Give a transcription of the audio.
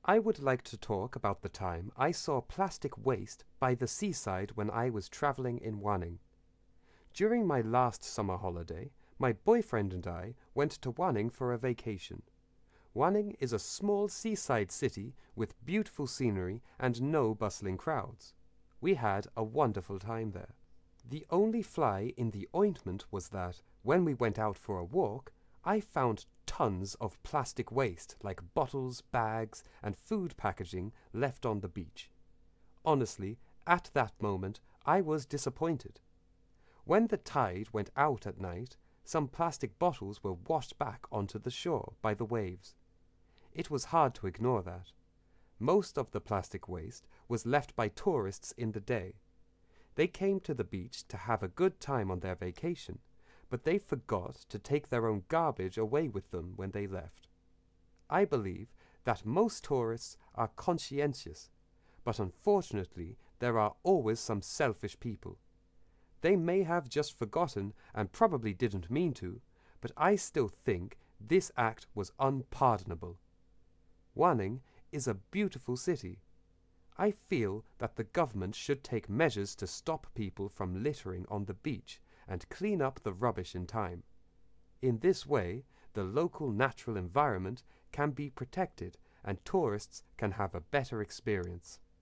I would like to talk about the time I saw plastic waste by the seaside when I was traveling in Wanning. During my last summer holiday, my boyfriend and I went to Wanning for a vacation. Wanning is a small seaside city with beautiful scenery and no bustling crowds. We had a wonderful time there. The only fly in the ointment was that, when we went out for a walk, I found tons of plastic waste like bottles, bags, and food packaging left on the beach. Honestly, at that moment, I was disappointed. When the tide went out at night, some plastic bottles were washed back onto the shore by the waves. It was hard to ignore that. Most of the plastic waste was left by tourists in the day. They came to the beach to have a good time on their vacation, but they forgot to take their own garbage away with them when they left. I believe that most tourists are conscientious, but unfortunately there are always some selfish people. They may have just forgotten and probably didn't mean to, but I still think this act was unpardonable. Wanning is a beautiful city. I feel that the government should take measures to stop people from littering on the beach and clean up the rubbish in time. In this way, the local natural environment can be protected and tourists can have a better experience.